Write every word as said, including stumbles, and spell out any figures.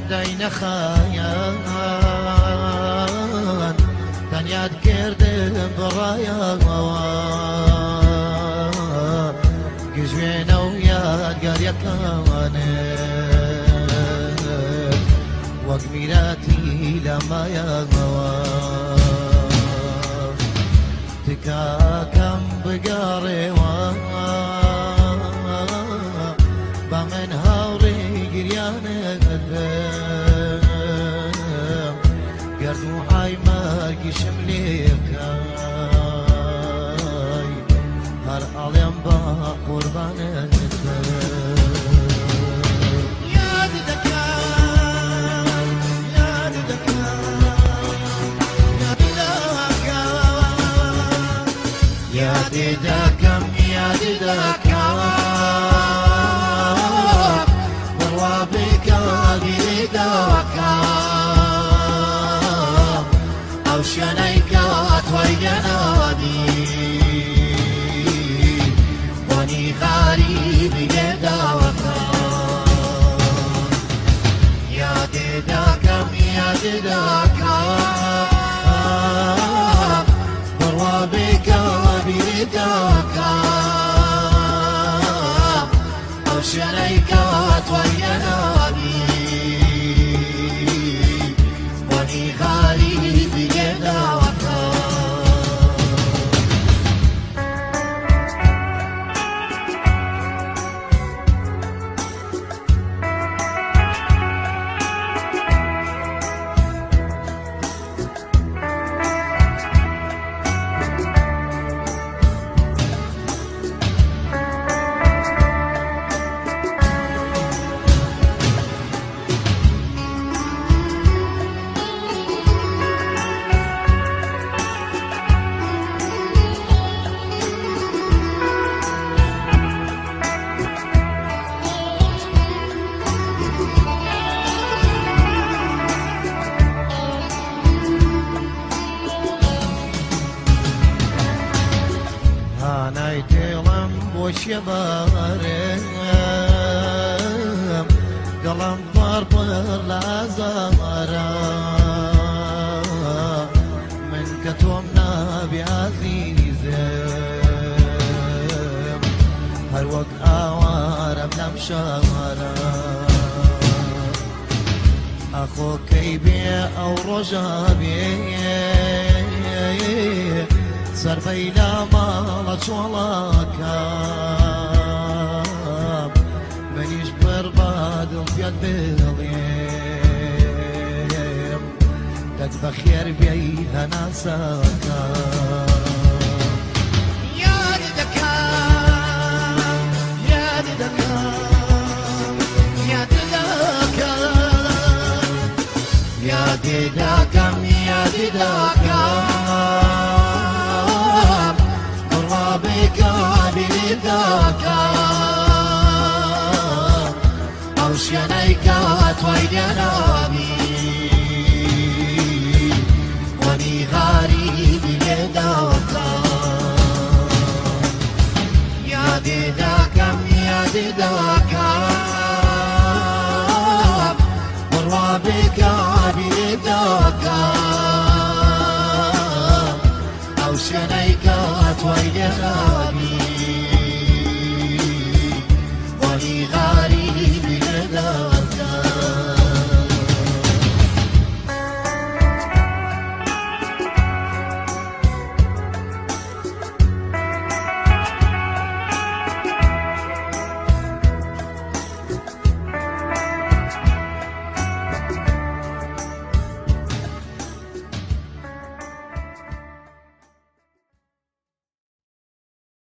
دين خيان دنيا كرد برايا جوينا ويا قرية كمان وقميراتي لما يا تكاكم بقاري بمن هاوري قريان قردو هاي ماركي شمليك هر علم با قربان ياد دكا ياد دكا ياد دكا ياد دكا وروابك بردك أو شنيك وينا بي وني غريب يداوك يا دداكم يا دداك بروابك بردك أو شنيك وينا بي وني غريب يداوك شبارم قلم ضرب الازارة من كتومنا بعزيزم هر وقت اوارم لمشارة اخو كيبي او رجابي سر بيلا مالك ولاك منيش برباد وفيد بالغيم دك بخير بيها ناساك يا ددكا يا ددكا يا ددكا يا ددكا يا ددكا بك بردك أو شنيك وينا بي وني غريب يدوك يا ددك يا ددك وروابك بردك أو شنيك وينا